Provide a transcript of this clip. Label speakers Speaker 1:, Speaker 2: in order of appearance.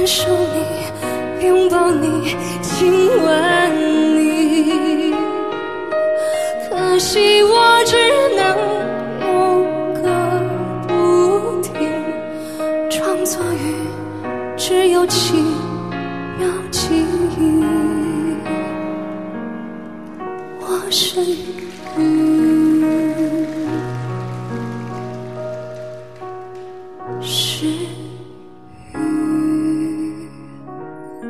Speaker 1: 感受你，拥抱你，亲吻你。可惜我只能有个不停，装作雨只有7秒记忆。我是雨。